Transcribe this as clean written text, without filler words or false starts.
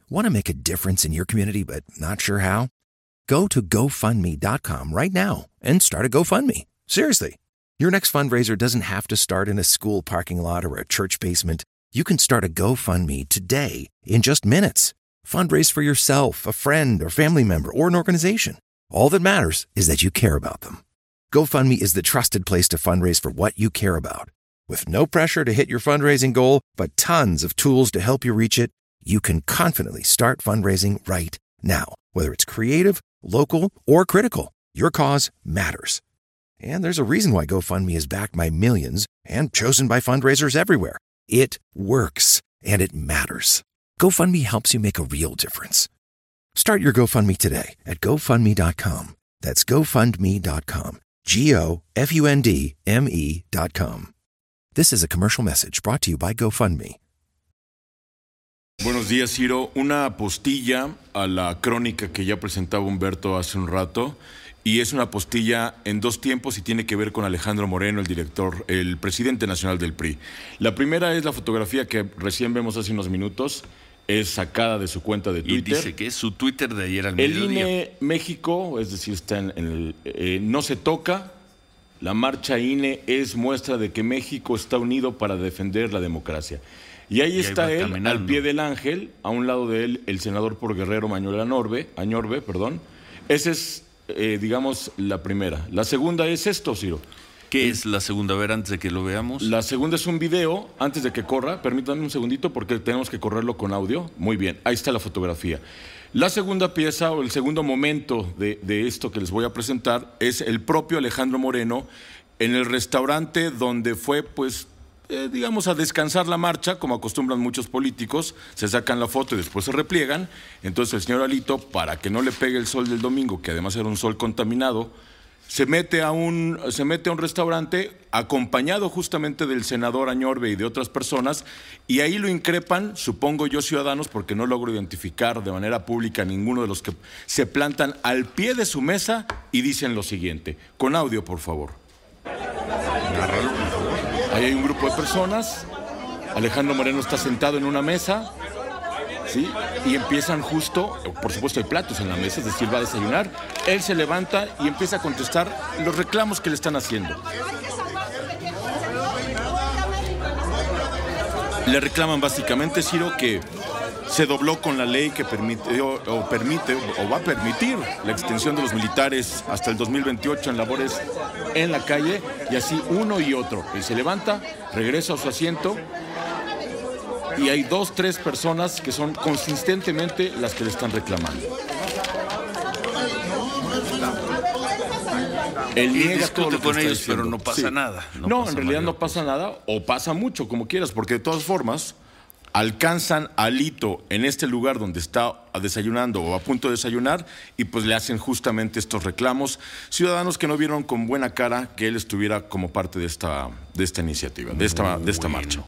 Want to make a difference in your community but not sure how? Go to GoFundMe.com right now and start a GoFundMe. Seriously. Your next fundraiser doesn't have to start in a school parking lot or a church basement. You can start a GoFundMe today in just minutes. Fundraise for yourself, a friend, or family member, or an organization. All that matters is that you care about them. GoFundMe is the trusted place to fundraise for what you care about. With no pressure to hit your fundraising goal, but tons of tools to help you reach it, you can confidently start fundraising right now. Whether it's creative, local, or critical, your cause matters. And there's a reason why GoFundMe is backed by millions and chosen by fundraisers everywhere. It works, and it matters. GoFundMe helps you make a real difference. Start your GoFundMe today at GoFundMe.com. That's GoFundMe.com. GoFundMe.com. This is a commercial message brought to you by GoFundMe. Buenos días, Ciro. Una apostilla a la crónica que ya presentaba Humberto hace un rato, y es una apostilla en dos tiempos y tiene que ver con Alejandro Moreno, el presidente nacional del PRI. La primera es la fotografía que recién vemos hace unos minutos, es sacada de su cuenta de Twitter. Y dice que es su Twitter de ayer al mediodía. El INE México, es decir, está no se toca. La marcha INE es muestra de que México está unido para defender la democracia. Y ahí está él, caminando al pie del ángel, a un lado de él, el senador por Guerrero, Manuel Añorbe. Esa es, digamos, la primera. La segunda es esto, Ciro. ¿Qué es la segunda? A ver, antes de que lo veamos. La segunda es un video, antes de que corra. Permítanme un segundito porque tenemos que correrlo con audio. Muy bien, ahí está la fotografía. La segunda pieza o el segundo momento de esto que les voy a presentar es el propio Alejandro Moreno en el restaurante donde fue, pues, digamos, a descansar la marcha, como acostumbran muchos políticos. Se sacan la foto y después se repliegan. Entonces el señor Alito, para que no le pegue el sol del domingo, que además era un sol contaminado, se mete a un restaurante acompañado justamente del senador Añorbe y de otras personas, y ahí lo increpan, supongo yo, ciudadanos, porque no logro identificar de manera pública a ninguno de los que se plantan al pie de su mesa y dicen lo siguiente. Con audio, por favor. Ahí hay un grupo de personas. Alejandro Moreno está sentado en una mesa, ¿sí? Y empiezan justo, por supuesto hay platos en la mesa, es decir, va a desayunar. Él se levanta y empieza a contestar los reclamos que le están haciendo. Le reclaman básicamente, Ciro, que se dobló con la ley que permite o va a permitir la extensión de los militares hasta el 2028 en labores en la calle, y así uno y otro. Él se levanta, regresa a su asiento, y hay 2, 3 personas que son consistentemente las que le están reclamando. Él discute con ellos, pero no pasa nada. No, en realidad no pasa nada, o pasa mucho, como quieras, porque de todas formas alcanzan a Alito en este lugar donde está desayunando o a punto de desayunar, y pues le hacen justamente estos reclamos. Ciudadanos que no vieron con buena cara que él estuviera como parte de esta iniciativa, de esta marcha.